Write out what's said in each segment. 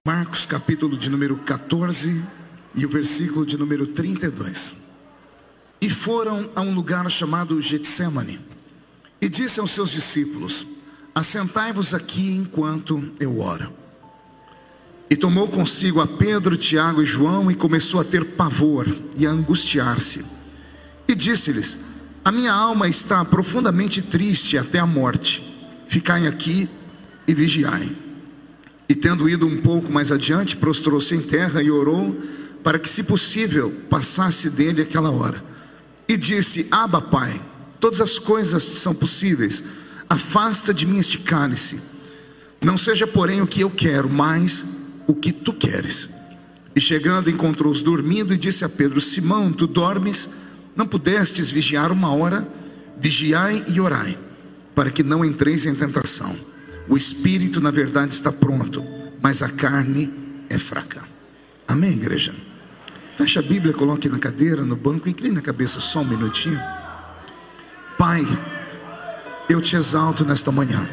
Marcos capítulo de número 14 e o versículo de número 32. E foram a um lugar chamado Getsemane, e disse aos seus discípulos: assentai-vos aqui enquanto eu oro. E tomou consigo a Pedro, Tiago e João, e começou a ter pavor e a angustiar-se. E disse-lhes: a minha alma está profundamente triste até a morte. Ficai aqui e vigiai. E tendo ido um pouco mais adiante, prostrou-se em terra e orou, para que, se possível, passasse dele aquela hora. E disse: Abba, Pai, todas as coisas são possíveis, afasta de mim este cálice. Não seja, porém, o que eu quero, mas o que tu queres. E chegando, encontrou-os dormindo, e disse a Pedro: Simão, tu dormes? Não pudestes vigiar uma hora? Vigiai e orai, para que não entreis em tentação. O espírito, na verdade, está pronto, mas a carne é fraca. Amém, igreja? Feche a Bíblia, coloque na cadeira, no banco, incline a cabeça só um minutinho. Pai, eu te exalto nesta manhã.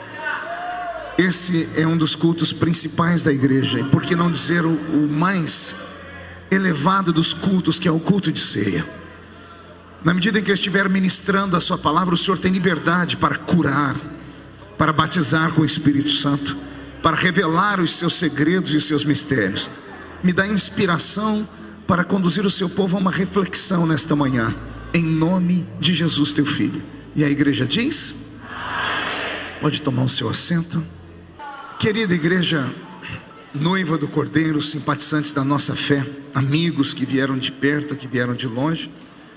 Esse é um dos cultos principais da igreja, e por que não dizer o mais elevado dos cultos, que é o culto de ceia. Na medida em que eu estiver ministrando a sua palavra, o Senhor tem liberdade para curar, para batizar com o Espírito Santo, para revelar os seus segredos e os seus mistérios. Me dá inspiração para conduzir o seu povo a uma reflexão nesta manhã, em nome de Jesus teu Filho. E a igreja diz: pode tomar o seu assento. Querida igreja, noiva do Cordeiro, simpatizantes da nossa fé, amigos que vieram de perto, que vieram de longe.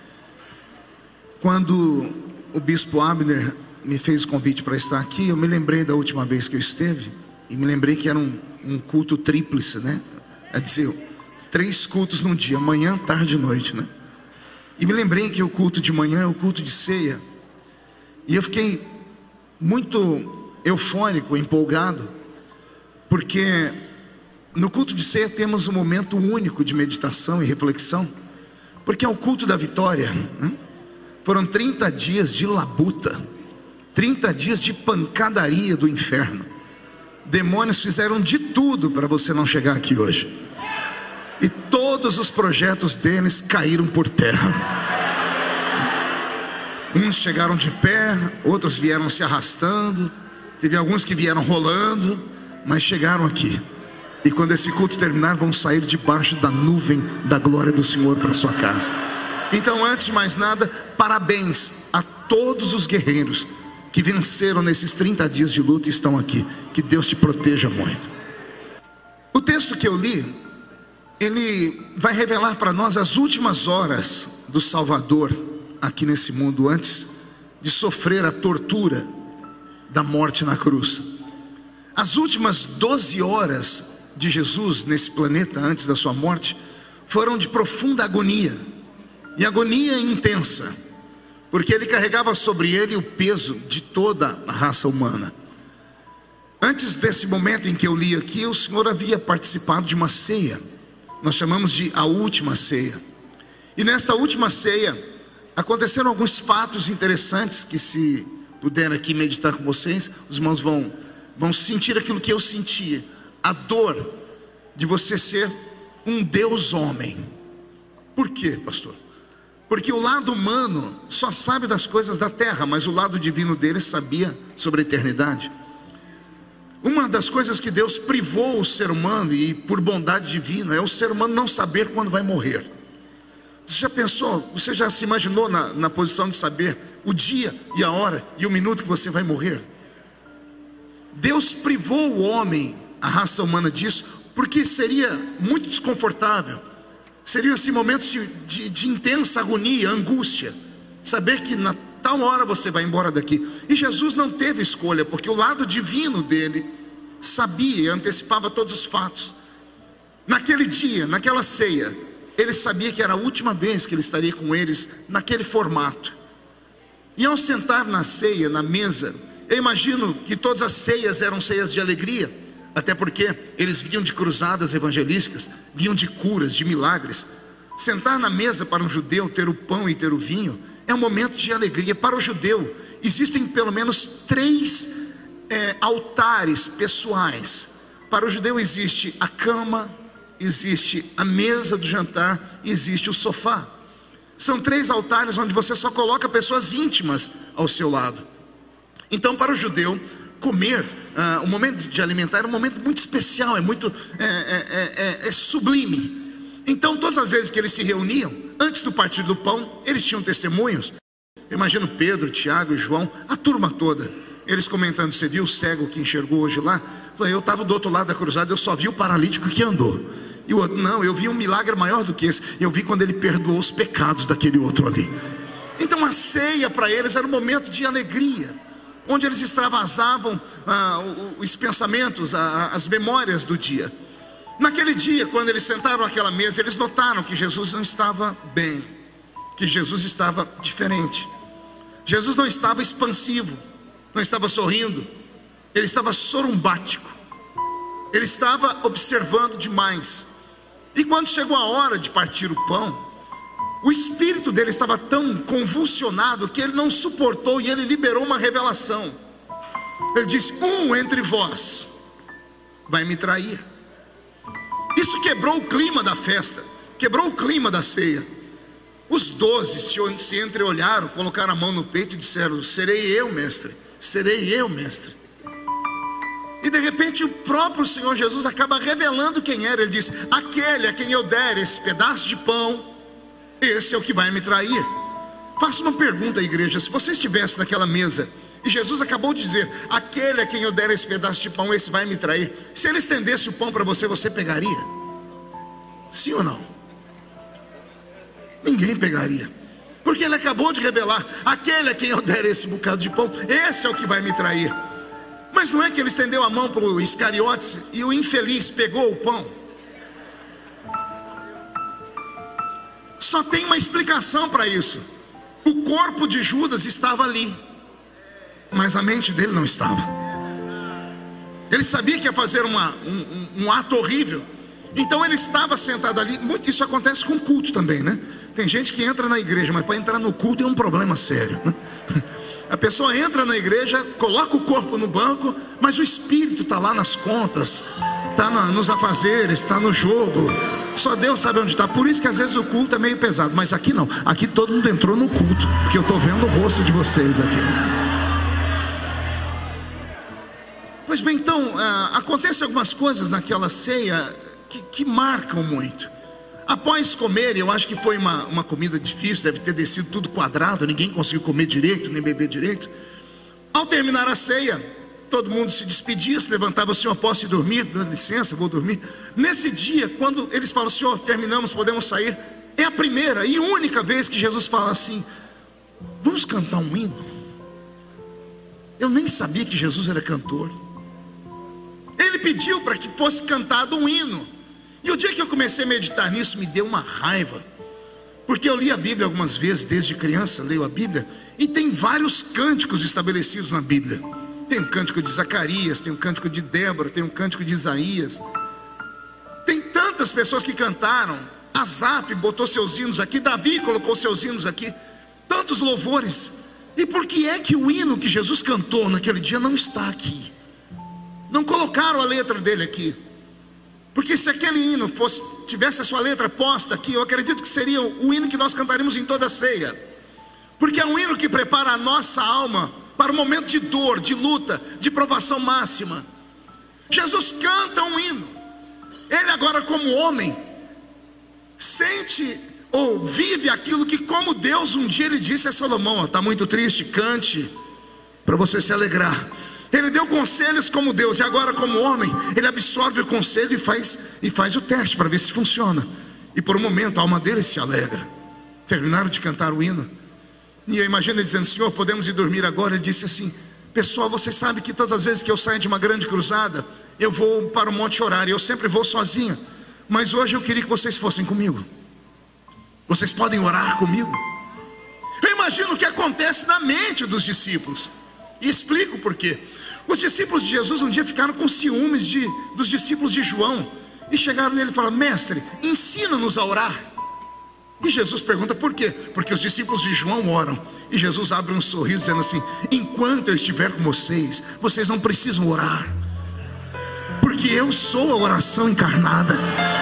Quando o bispo Abner me fez o convite para estar aqui, eu me lembrei da última vez que eu esteve, e me lembrei que era um culto tríplice, né? É dizer, 3 cultos num dia, manhã, tarde e noite, né? E me lembrei que o culto de manhã é o culto de ceia, e eu fiquei muito eufórico, empolgado, porque no culto de ceia temos um momento único de meditação e reflexão, porque é o culto da vitória, né? Foram 30 dias de labuta, 30 dias de pancadaria do inferno. Demônios fizeram de tudo para você não chegar aqui hoje, e todos os projetos deles caíram por terra. Uns chegaram de pé, outros vieram se arrastando, teve alguns que vieram rolando, mas chegaram aqui. E quando esse culto terminar, vão sair debaixo da nuvem da glória do Senhor para sua casa. Então, antes de mais nada, parabéns a todos os guerreiros que venceram nesses 30 dias de luta e estão aqui. Que Deus te proteja muito. O texto que eu li, ele vai revelar para nós as últimas horas do Salvador aqui nesse mundo, antes de sofrer a tortura da morte na cruz. As últimas 12 horas de Jesus nesse planeta antes da sua morte foram de profunda agonia, e agonia intensa, porque ele carregava sobre ele o peso de toda a raça humana. Antes desse momento em que eu li aqui, o Senhor havia participado de uma ceia, nós chamamos de a última ceia. E nesta última ceia aconteceram alguns fatos interessantes que, se puder aqui meditar com vocês, os irmãos vão sentir aquilo que eu senti, a dor de você ser um Deus homem. Por quê, pastor? Porque o lado humano só sabe das coisas da terra, mas o lado divino dele sabia sobre a eternidade. Uma das coisas que Deus privou o ser humano, e por bondade divina, é o ser humano não saber quando vai morrer. Você já pensou, você já se imaginou na posição de saber o dia e a hora e o minuto que você vai morrer? Deus privou o homem, a raça humana, disso, porque seria muito desconfortável. Seriam assim momentos de intensa agonia, angústia, saber que na tal hora você vai embora daqui. E Jesus não teve escolha, porque o lado divino dele sabia e antecipava todos os fatos. Naquele dia, naquela ceia, ele sabia que era a última vez que ele estaria com eles naquele formato. E ao sentar na ceia, na mesa, eu imagino que todas as ceias eram ceias de alegria, até porque eles vinham de cruzadas evangelísticas, vinham de curas, de milagres. Sentar na mesa para um judeu, ter o pão e ter o vinho, é um momento de alegria. Para o judeu, existem pelo menos 3 altares pessoais para o judeu existe a cama, existe a mesa do jantar, existe o sofá. São 3 altares onde você só coloca pessoas íntimas ao seu lado. Então, para o judeu, comer, o momento de alimentar era um momento muito especial, é sublime. Então, todas as vezes que eles se reuniam, antes do partir do pão, eles tinham testemunhos. Eu imagino Pedro, Tiago e João, a turma toda, eles comentando: você viu o cego que enxergou hoje lá? Eu estava do outro lado da cruzada, eu só vi o paralítico que andou. E o outro: não, eu vi um milagre maior do que esse. Eu vi quando ele perdoou os pecados daquele outro ali. Então a ceia para eles era um momento de alegria, onde eles extravasavam os pensamentos, as memórias do dia. Naquele dia, quando eles sentaram àquela mesa, eles notaram que Jesus não estava bem, que Jesus estava diferente. Jesus não estava expansivo, não estava sorrindo, ele estava sorumbático, ele estava observando demais. E quando chegou a hora de partir o pão, o espírito dele estava tão convulsionado que ele não suportou e ele liberou uma revelação. Ele disse: um entre vós vai me trair. Isso quebrou o clima da festa, quebrou o clima da ceia. Os 12 se entreolharam, colocaram a mão no peito e disseram: serei eu, mestre, serei eu, mestre. E de repente o próprio Senhor Jesus acaba revelando quem era. Ele diz: aquele a quem eu der esse pedaço de pão, esse é o que vai me trair. Faço uma pergunta à igreja: se você estivesse naquela mesa e Jesus acabou de dizer: aquele a quem eu der esse pedaço de pão, esse vai me trair, se ele estendesse o pão para você, você pegaria? Sim ou não? Ninguém pegaria, porque ele acabou de revelar: aquele a quem eu der esse bocado de pão, esse é o que vai me trair. Mas não é que ele estendeu a mão para o Iscariotes e o infeliz pegou o pão? Só tem uma explicação para isso: o corpo de Judas estava ali, mas a mente dele não estava. Ele sabia que ia fazer um ato horrível, então ele estava sentado ali. Isso acontece com culto também, né? Tem gente que entra na igreja, mas para entrar no culto é um problema sério, né? A pessoa entra na igreja, coloca o corpo no banco, mas o espírito está lá nas contas, está nos afazeres, está no jogo. Só Deus sabe onde está. Por isso que às vezes o culto é meio pesado. Mas aqui não, aqui todo mundo entrou no culto, porque eu estou vendo o rosto de vocês aqui. Pois bem, então acontecem algumas coisas naquela ceia que marcam muito. Após comer, eu acho que foi uma comida difícil, deve ter descido tudo quadrado, ninguém conseguiu comer direito, nem beber direito. Ao terminar a ceia, todo mundo se despedia, se levantava: Senhor, posso ir dormir? Dá licença, vou dormir. Nesse dia, quando eles falam: Senhor, terminamos, podemos sair, é a primeira e única vez que Jesus fala assim: vamos cantar um hino. Eu nem sabia que Jesus era cantor. Ele pediu para que fosse cantado um hino. E o dia que eu comecei a meditar nisso, me deu uma raiva, porque eu li a Bíblia algumas vezes, desde criança leio a Bíblia, e tem vários cânticos estabelecidos na Bíblia. Tem um cântico de Zacarias, tem um cântico de Débora, tem um cântico de Isaías. Tem tantas pessoas que cantaram. Asaf botou seus hinos aqui, Davi colocou seus hinos aqui, tantos louvores. E por que é que o hino que Jesus cantou naquele dia não está aqui? Não colocaram a letra dele aqui. Porque se aquele hino tivesse a sua letra posta aqui, eu acredito que seria o hino que nós cantaríamos em toda a ceia. Porque é um hino que prepara a nossa alma para o momento de dor, de luta, de provação máxima. Jesus canta um hino. Ele agora, como homem, sente ou vive aquilo que, como Deus, um dia ele disse a Salomão: está muito triste, cante para você se alegrar. Ele deu conselhos como Deus, e agora, como homem, ele absorve o conselho e faz o teste para ver se funciona. E por um momento a alma dele se alegra. Terminaram de cantar o hino, e eu imagino ele dizendo: Senhor, podemos ir dormir agora? Ele disse assim: pessoal, vocês sabem que todas as vezes que eu saio de uma grande cruzada, eu vou para o monte orar, e eu sempre vou sozinho. Mas hoje eu queria que vocês fossem comigo. Vocês podem orar comigo? Eu imagino o que acontece na mente dos discípulos, e explico por quê. Os discípulos de Jesus um dia ficaram com ciúmes dos discípulos de João, e chegaram nele e falaram: mestre, ensina-nos a orar. E Jesus pergunta por quê? Porque os discípulos de João oram. E Jesus abre um sorriso dizendo assim: enquanto eu estiver com vocês, vocês não precisam orar, porque porque eu sou a oração encarnada.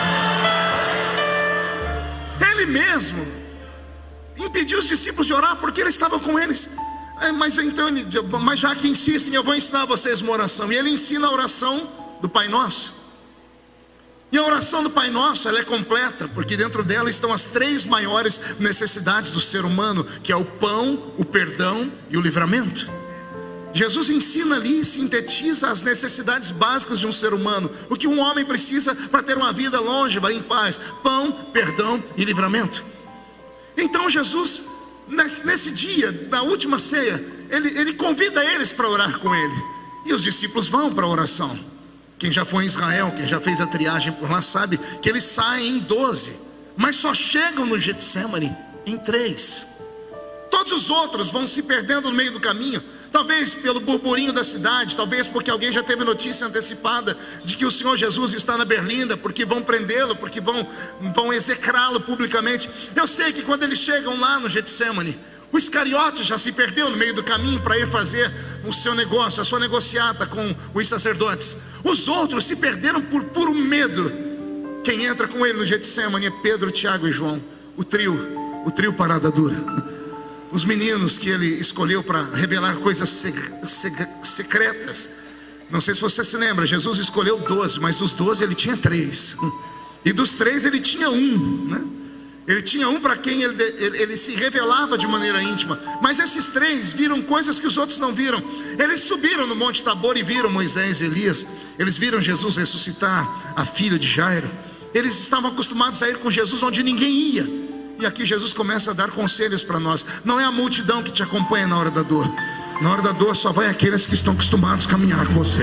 Ele mesmo impediu os discípulos de orar porque ele estava com eles. Mas já que insistem, eu vou ensinar vocês uma oração. E ele ensina a oração do Pai Nosso. E a oração do Pai Nosso, ela é completa, porque dentro dela estão as 3 maiores necessidades do ser humano, que é o pão, o perdão e o livramento. Jesus ensina ali e sintetiza as necessidades básicas de um ser humano, o que um homem precisa para ter uma vida longeva, em paz: pão, perdão e livramento. Então Jesus, nesse dia, na última ceia, ele convida eles para orar com ele. E os discípulos vão para a oração. Quem já foi em Israel, quem já fez a triagem por lá, sabe que eles saem em 12, mas só chegam no Getsemane em 3. Todos os outros vão se perdendo no meio do caminho. Talvez pelo burburinho da cidade, talvez porque alguém já teve notícia antecipada de que o Senhor Jesus está na berlinda, porque vão prendê-lo, porque vão execrá-lo publicamente. Eu sei que quando eles chegam lá no Getsemane, o Iscariote já se perdeu no meio do caminho para ir fazer o seu negócio, a sua negociata com os sacerdotes. Os outros se perderam por puro medo. Quem entra com ele no Getsemane é Pedro, Tiago e João, o trio parada dura. Os meninos que ele escolheu para revelar coisas secretas. Não sei se você se lembra, Jesus escolheu 12, mas dos 12 ele tinha 3. E dos 3 ele tinha um, né? Ele tinha um para quem ele se revelava de maneira íntima. Mas esses 3 viram coisas que os outros não viram. Eles subiram no Monte Tabor e viram Moisés e Elias. Eles viram Jesus ressuscitar a filha de Jairo. Eles estavam acostumados a ir com Jesus onde ninguém ia. E aqui Jesus começa a dar conselhos para nós. Não é a multidão que te acompanha na hora da dor. Na hora da dor só vai aqueles que estão acostumados a caminhar com você.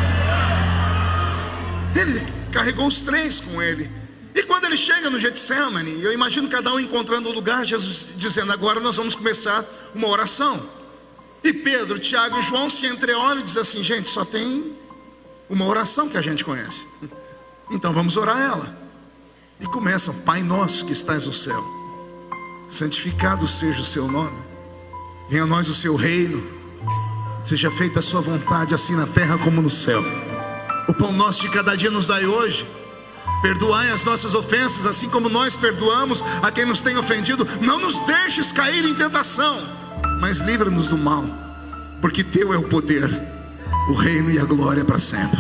Ele carregou os 3 com ele. E quando ele chega no Getsemane, eu imagino cada um encontrando um lugar, Jesus dizendo: agora nós vamos começar uma oração. E Pedro, Tiago e João se entreolham e dizem assim: gente, só tem uma oração que a gente conhece, então vamos orar ela. E começam: Pai nosso que estás no céu, santificado seja o seu nome, venha a nós o seu reino, seja feita a sua vontade, assim na terra como no céu. O pão nosso de cada dia nos dai hoje. Perdoai as nossas ofensas, assim como nós perdoamos a quem nos tem ofendido. Não nos deixes cair em tentação, mas livra-nos do mal, porque teu é o poder, o reino e a glória para sempre.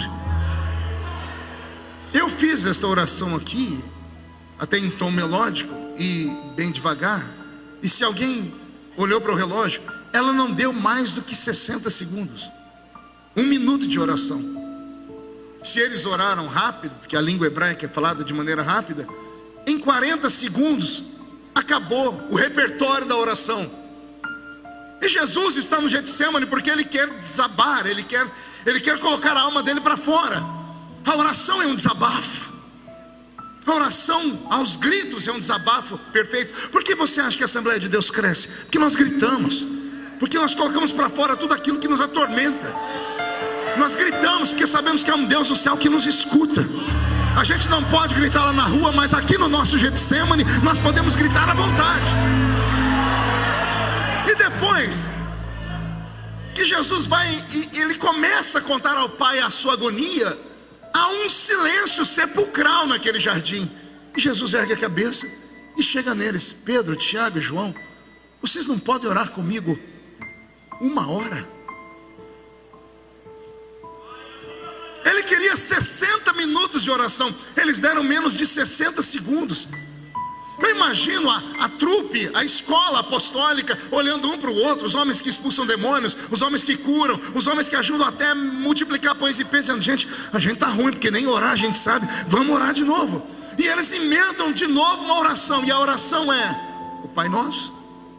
Eu fiz esta oração aqui até em tom melódico e bem devagar. E se alguém olhou para o relógio, ela não deu mais do que 60 segundos. 1 minuto de oração. Se eles oraram rápido, porque a língua hebraica é falada de maneira rápida, em 40 segundos acabou o repertório da oração. E Jesus está no Getsemane porque ele quer desabar, ele quer colocar a alma dele para fora. A oração é um desabafo. A oração aos gritos é um desabafo perfeito. Por que você acha que a Assembleia de Deus cresce? Porque nós gritamos, porque nós colocamos para fora tudo aquilo que nos atormenta. Nós gritamos porque sabemos que é um Deus do céu que nos escuta. A gente não pode gritar lá na rua, mas aqui no nosso Getsemane nós podemos gritar à vontade. E depois que Jesus vai e ele começa a contar ao Pai a sua agonia, há um silêncio sepulcral naquele jardim. E Jesus ergue a cabeça e chega neles: Pedro, Tiago e João, vocês não podem orar comigo 1 hora? Ele queria 60 minutos de oração, eles deram menos de 60 segundos. Eu imagino a trupe, a escola apostólica, olhando um para o outro, os homens que expulsam demônios, os homens que curam, os homens que ajudam até a multiplicar pães e peixes, dizendo: gente, a gente está ruim, porque nem orar a gente sabe, vamos orar de novo. E eles emendam de novo uma oração, e a oração é o Pai Nosso.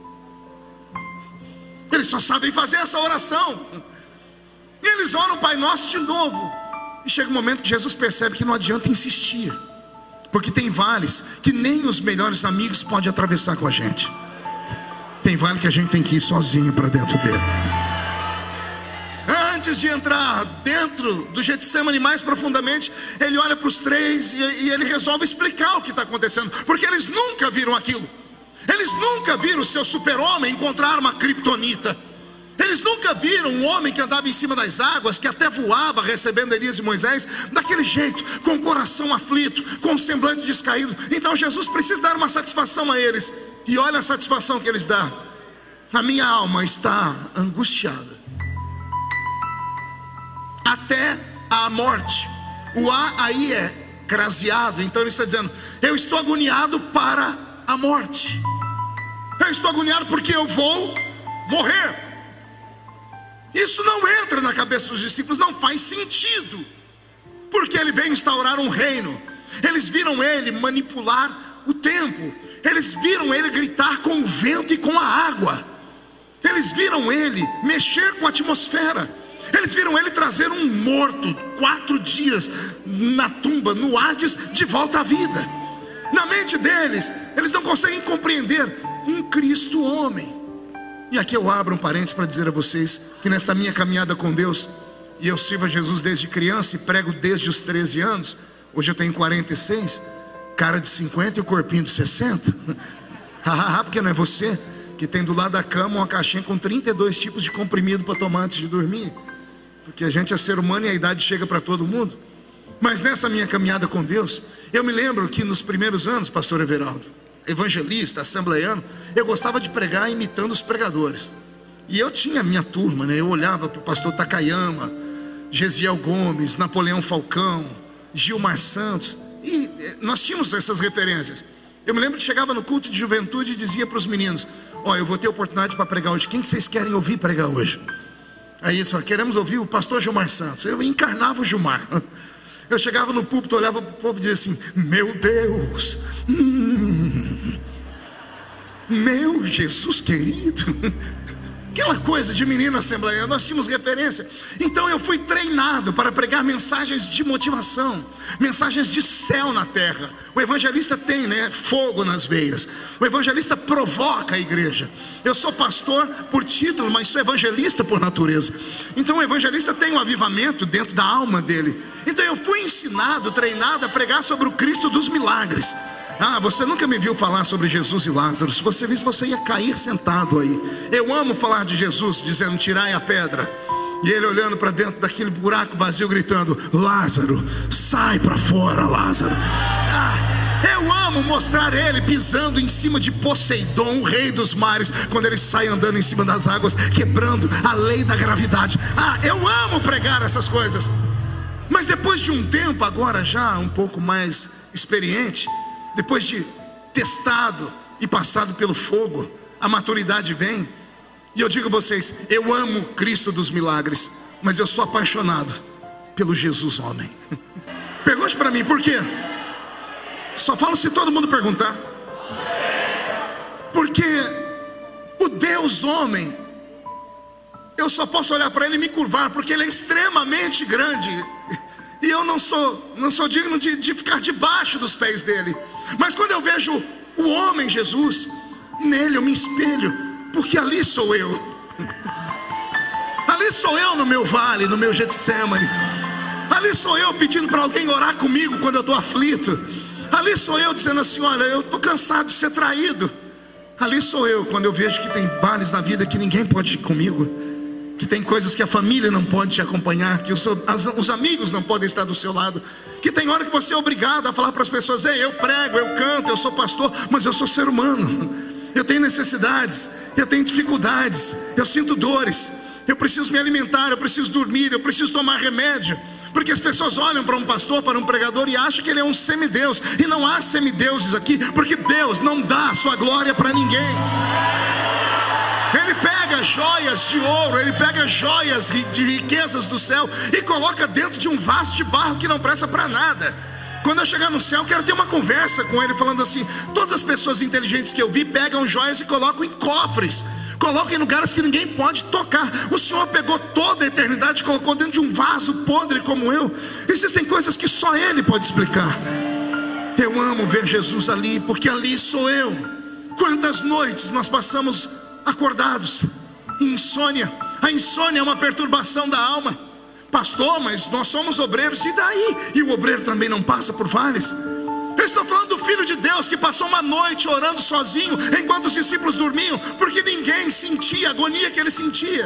Eles só sabem fazer essa oração, e eles oram o Pai Nosso de novo. E chega um momento que Jesus percebe que não adianta insistir, porque tem vales que nem os melhores amigos podem atravessar com a gente. Tem vale que a gente tem que ir sozinho para dentro dele. Antes de entrar dentro do Getsemane mais profundamente, ele olha para os 3 e ele resolve explicar o que está acontecendo, porque eles nunca viram aquilo. Eles nunca viram o seu super-homem encontrar uma criptonita. Eles nunca viram um homem que andava em cima das águas, que até voava recebendo Elias e Moisés, daquele jeito, com o coração aflito, com o semblante descaído. Então Jesus precisa dar uma satisfação a eles. E olha a satisfação que eles dão: a minha alma está angustiada até a morte. O A aí é craseado, então ele está dizendo: eu estou agoniado para a morte. Eu estou agoniado porque eu vou morrer. Isso não entra na cabeça dos discípulos, não faz sentido, porque ele veio instaurar um reino. Eles viram ele manipular o tempo, eles viram ele gritar com o vento e com a água, eles viram ele mexer com a atmosfera, eles viram ele trazer um morto 4 dias na tumba, no Hades, de volta à vida. Na mente deles, eles não conseguem compreender um Cristo homem. E aqui eu abro um parênteses para dizer a vocês que nesta minha caminhada com Deus, e eu sirvo a Jesus desde criança e prego desde os 13 anos, hoje eu tenho 46, cara de 50 e o corpinho de 60, porque não é você que tem do lado da cama uma caixinha com 32 tipos de comprimido para tomar antes de dormir, porque a gente é ser humano e a idade chega para todo mundo. Mas nessa minha caminhada com Deus, eu me lembro que nos primeiros anos, pastor Everaldo, evangelista, assembleiano, eu gostava de pregar imitando os pregadores. E eu tinha a minha turma, né? Eu olhava para o pastor Takayama, Gesiel Gomes, Napoleão Falcão, Gilmar Santos, e nós tínhamos essas referências. Eu me lembro que chegava no culto de juventude e dizia para os meninos: eu vou ter oportunidade para pregar hoje, quem que vocês querem ouvir pregar hoje? Aí eles falaram: queremos ouvir o pastor Gilmar Santos. Eu encarnava o Gilmar. Eu chegava no púlpito, olhava para o povo e dizia assim: meu Deus, meu Jesus querido. Aquela coisa de menino assembleia, nós tínhamos referência. Então eu fui treinado para pregar mensagens de motivação, mensagens de céu na terra. O evangelista tem, fogo nas veias. O evangelista provoca a igreja. Eu sou pastor por título, mas sou evangelista por natureza. Então o evangelista tem um avivamento dentro da alma dele. Então eu fui ensinado, treinado a pregar sobre o Cristo dos milagres. Você nunca me viu falar sobre Jesus e Lázaro. Se você visse, você ia cair sentado aí. Eu amo falar de Jesus, dizendo: tirai a pedra. E ele olhando para dentro daquele buraco vazio, gritando: Lázaro, sai para fora, Lázaro. Eu amo mostrar ele pisando em cima de Poseidon, o rei dos mares, quando ele sai andando em cima das águas, quebrando a lei da gravidade. Eu amo pregar essas coisas. Mas depois de um tempo, agora já um pouco mais experiente, depois de testado e passado pelo fogo, a maturidade vem. E eu digo a vocês: eu amo Cristo dos milagres, mas eu sou apaixonado pelo Jesus homem. Pergunte para mim, por quê? Só falo se todo mundo perguntar. Porque o Deus homem, eu só posso olhar para ele e me curvar, porque ele é extremamente grande, e eu não sou digno de ficar debaixo dos pés dele. Mas quando eu vejo o homem Jesus, nele eu me espelho, porque ali sou eu. Ali sou eu no meu vale, no meu Getsemane. Ali sou eu pedindo para alguém orar comigo quando eu estou aflito. Ali sou eu dizendo assim: olha, eu estou cansado de ser traído. Ali sou eu quando eu vejo que tem vales na vida que ninguém pode ir comigo, que tem coisas que a família não pode te acompanhar, que os amigos não podem estar do seu lado, que tem hora que você é obrigado a falar para as pessoas: ei, eu prego, eu canto, eu sou pastor, mas eu sou ser humano, eu tenho necessidades, eu tenho dificuldades, eu sinto dores, eu preciso me alimentar, eu preciso dormir, eu preciso tomar remédio. Porque as pessoas olham para um pastor, para um pregador, e acham que ele é um semideus. E não há semideuses aqui, porque Deus não dá a sua glória para ninguém. Ele pega joias de ouro, ele pega joias de riquezas do céu e coloca dentro de um vaso de barro que não presta para nada. Quando eu chegar no céu, eu quero ter uma conversa com ele, falando assim: todas as pessoas inteligentes que eu vi pegam joias e colocam em cofres, colocam em lugares que ninguém pode tocar. O Senhor pegou toda a eternidade e colocou dentro de um vaso podre como eu. Existem coisas que só Ele pode explicar. Eu amo ver Jesus ali, porque ali sou eu. Quantas noites nós passamos acordados, insônia. A insônia é uma perturbação da alma. Pastor, mas nós somos obreiros, e daí? E o obreiro também não passa por vales? Eu estou falando do Filho de Deus que passou uma noite orando sozinho enquanto os discípulos dormiam, porque ninguém sentia a agonia que ele sentia.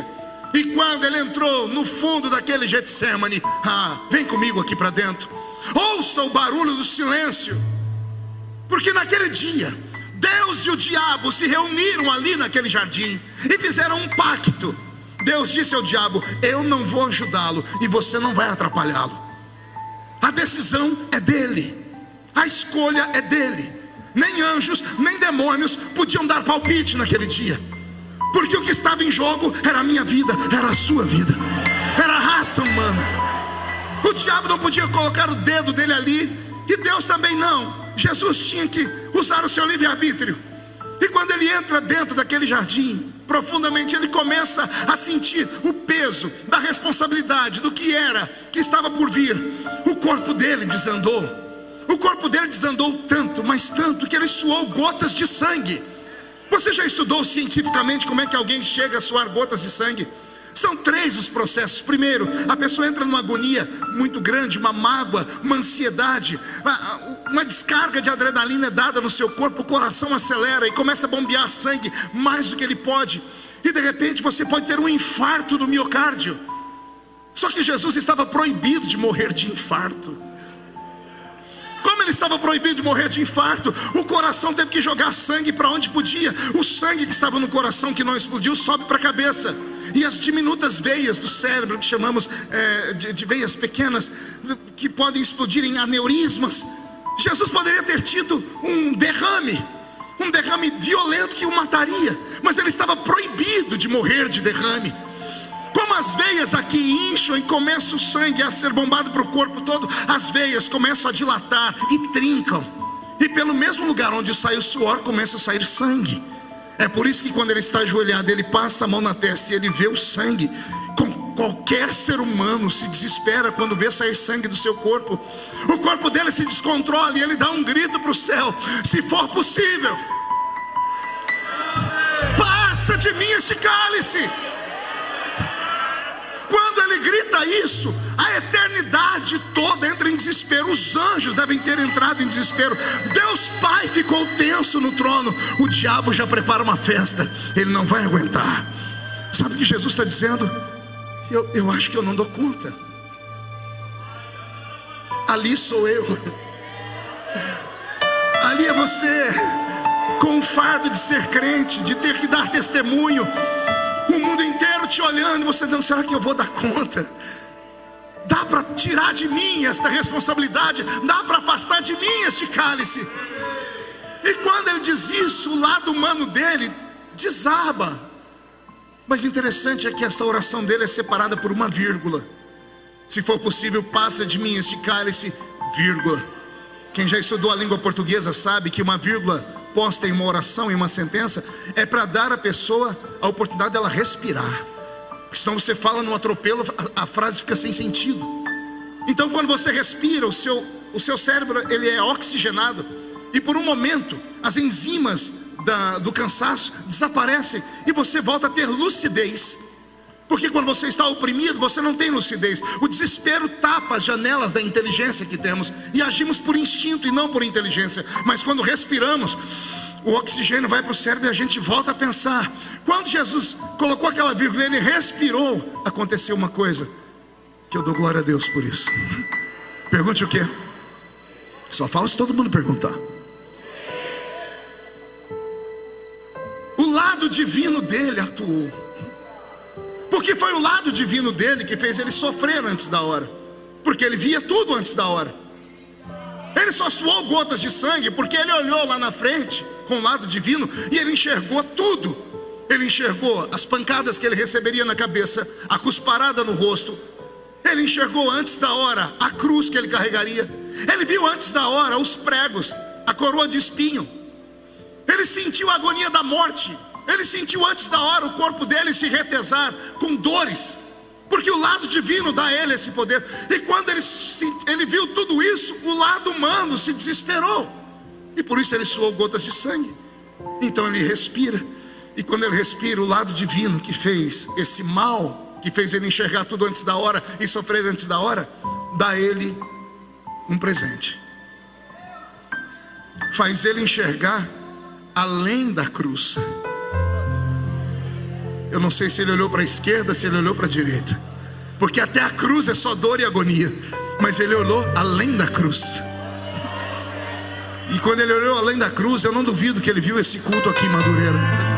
E quando ele entrou no fundo daquele Getsemane, vem comigo aqui para dentro, ouça o barulho do silêncio, porque naquele dia Deus e o diabo se reuniram ali naquele jardim e fizeram um pacto. Deus disse ao diabo: eu não vou ajudá-lo e você não vai atrapalhá-lo. A decisão é dele, a escolha é dele. Nem anjos, nem demônios podiam dar palpite naquele dia, porque o que estava em jogo era a minha vida, era a sua vida, era a raça humana. O diabo não podia colocar o dedo dele ali, e Deus também não. Jesus tinha que usar o seu livre-arbítrio. E quando ele entra dentro daquele jardim, profundamente ele começa a sentir o peso da responsabilidade do que estava por vir. O corpo dele desandou. O corpo dele desandou tanto, mas tanto, que ele suou gotas de sangue. Você já estudou cientificamente como é que alguém chega a suar gotas de sangue? São 3 os processos. Primeiro, a pessoa entra numa agonia muito grande, uma mágoa, uma ansiedade, uma descarga de adrenalina é dada no seu corpo, o coração acelera e começa a bombear sangue mais do que ele pode, e de repente você pode ter um infarto no miocárdio. Só que Jesus estava proibido de morrer de infarto. Como ele estava proibido de morrer de infarto, o coração teve que jogar sangue para onde podia. O sangue que estava no coração, que não explodiu, sobe para a cabeça, e as diminutas veias do cérebro, que chamamos de veias pequenas, que podem explodir em aneurismas. Jesus poderia ter tido um derrame violento que o mataria, mas ele estava proibido de morrer de derrame. Como as veias aqui incham e começa o sangue a ser bombado para o corpo todo, as veias começam a dilatar e trincam, e pelo mesmo lugar onde sai o suor, começa a sair sangue. É por isso que quando ele está ajoelhado, ele passa a mão na testa e ele vê o sangue. Como qualquer ser humano se desespera quando vê sair sangue do seu corpo. O corpo dele se descontrola e ele dá um grito para o céu: se for possível, passa de mim este cálice. Quando ele grita isso, a eternidade toda entra em desespero. Os anjos devem ter entrado em desespero. Deus Pai ficou tenso no trono. O diabo já prepara uma festa, ele não vai aguentar. Sabe o que Jesus está dizendo? Eu acho que eu não dou conta. Ali sou eu, ali é você, com o fardo de ser crente, de ter que dar testemunho, o mundo inteiro te olhando, você dizendo: será que eu vou dar conta? Dá para tirar de mim esta responsabilidade? Dá para afastar de mim este cálice? E quando ele diz isso, o lado humano dele desaba. Mas interessante é que essa oração dele é separada por uma vírgula. Se for possível, passa de mim este cálice, vírgula. Quem já estudou a língua portuguesa sabe que uma vírgula posta em uma oração, em uma sentença, é para dar à pessoa a oportunidade dela respirar. Porque senão você fala num atropelo, a frase fica sem sentido. Então quando você respira, o seu cérebro ele é oxigenado, e por um momento as enzimas do cansaço desaparecem e você volta a ter lucidez. Porque quando você está oprimido, você não tem lucidez. O desespero tapa as janelas da inteligência que temos, e agimos por instinto e não por inteligência. Mas quando respiramos, o oxigênio vai para o cérebro e a gente volta a pensar. Quando Jesus colocou aquela vírgula, ele respirou, aconteceu uma coisa que eu dou glória a Deus por isso. Pergunte o quê? Só falo se todo mundo perguntar. O lado divino dele atuou. Porque foi o lado divino dele que fez ele sofrer antes da hora. Porque ele via tudo antes da hora. Ele só suou gotas de sangue porque ele olhou lá na frente com o lado divino e ele enxergou tudo. Ele enxergou as pancadas que ele receberia na cabeça, a cusparada no rosto. Ele enxergou antes da hora a cruz que ele carregaria. Ele viu antes da hora os pregos, a coroa de espinho. Ele sentiu a agonia da morte. Ele sentiu antes da hora o corpo dele se retesar com dores, porque o lado divino dá a ele esse poder. E quando ele viu tudo isso, o lado humano se desesperou, e por isso ele suou gotas de sangue. Então ele respira, e quando ele respira, o lado divino que fez esse mal, que fez ele enxergar tudo antes da hora e sofrer antes da hora, dá a ele um presente. Faz ele enxergar além da cruz. Eu não sei se ele olhou para a esquerda, se ele olhou para a direita, porque até a cruz é só dor e agonia, mas ele olhou além da cruz. E quando ele olhou além da cruz, eu não duvido que ele viu esse culto aqui em Madureira.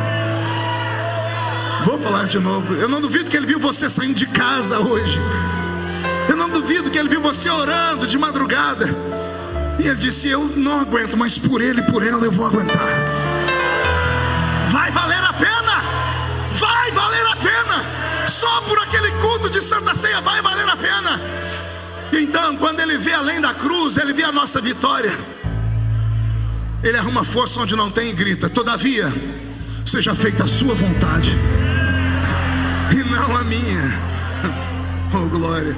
Vou falar de novo. Eu não duvido que ele viu você saindo de casa hoje. Eu não duvido que ele viu você orando de madrugada. E ele disse: eu não aguento, mas por ele e por ela eu vou aguentar. Vai valer a pena. Vai valer a pena. Só por aquele culto de Santa Ceia vai valer a pena. Então, quando ele vê além da cruz, ele vê a nossa vitória. Ele arruma força onde não tem e grita: todavia, seja feita a sua vontade e não a minha. Oh, glória.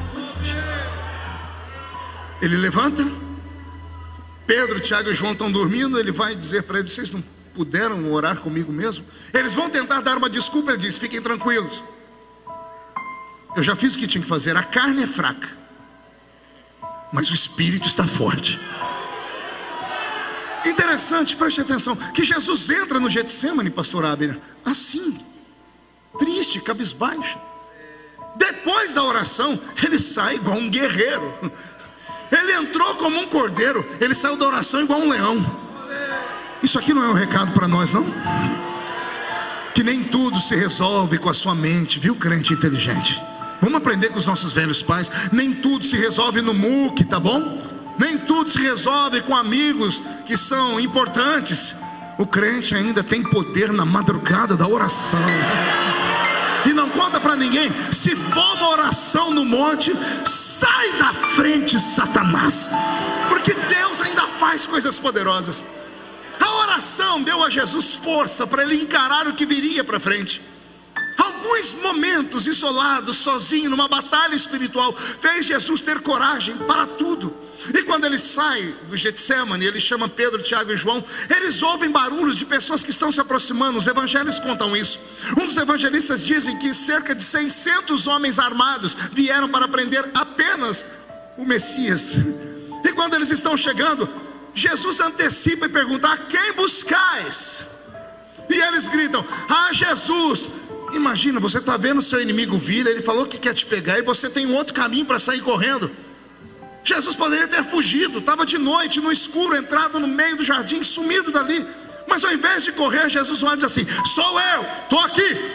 Ele levanta. Pedro, Tiago e João estão dormindo. Ele vai dizer para eles: vocês não puderam orar comigo mesmo? Eles vão tentar dar uma desculpa. Ele diz: fiquem tranquilos, eu já fiz o que tinha que fazer. A carne é fraca, mas o espírito está forte. Interessante, preste atenção, que Jesus entra no Getsemane, pastor Abner, assim, triste, cabisbaixo. Depois da oração, ele sai igual um guerreiro. Ele entrou como um cordeiro, ele saiu da oração igual um leão. Isso aqui não é um recado para nós, não? Que nem tudo se resolve com a sua mente, viu, crente inteligente? Vamos aprender com os nossos velhos pais. Nem tudo se resolve no muque, tá bom? Nem tudo se resolve com amigos que são importantes. O crente ainda tem poder na madrugada da oração. E não conta para ninguém. Se for uma oração no monte, sai da frente, Satanás, porque Deus ainda faz coisas poderosas. A oração deu a Jesus força para ele encarar o que viria para frente. Alguns momentos isolados, sozinho, numa batalha espiritual, fez Jesus ter coragem para tudo. E quando ele sai do Getsemane, ele chama Pedro, Tiago e João. Eles ouvem barulhos de pessoas que estão se aproximando. Os evangelhos contam isso. Um dos evangelistas dizem que cerca de 600 homens armados vieram para prender apenas o Messias. E quando eles estão chegando, Jesus antecipa e pergunta: a quem buscais? E eles gritam: a Jesus. Imagina, você está vendo seu inimigo vir, ele falou que quer te pegar, e você tem um outro caminho para sair correndo. Jesus poderia ter fugido, estava de noite, no escuro, entrado no meio do jardim, sumido dali. Mas ao invés de correr, Jesus olha e diz assim: sou eu, estou aqui.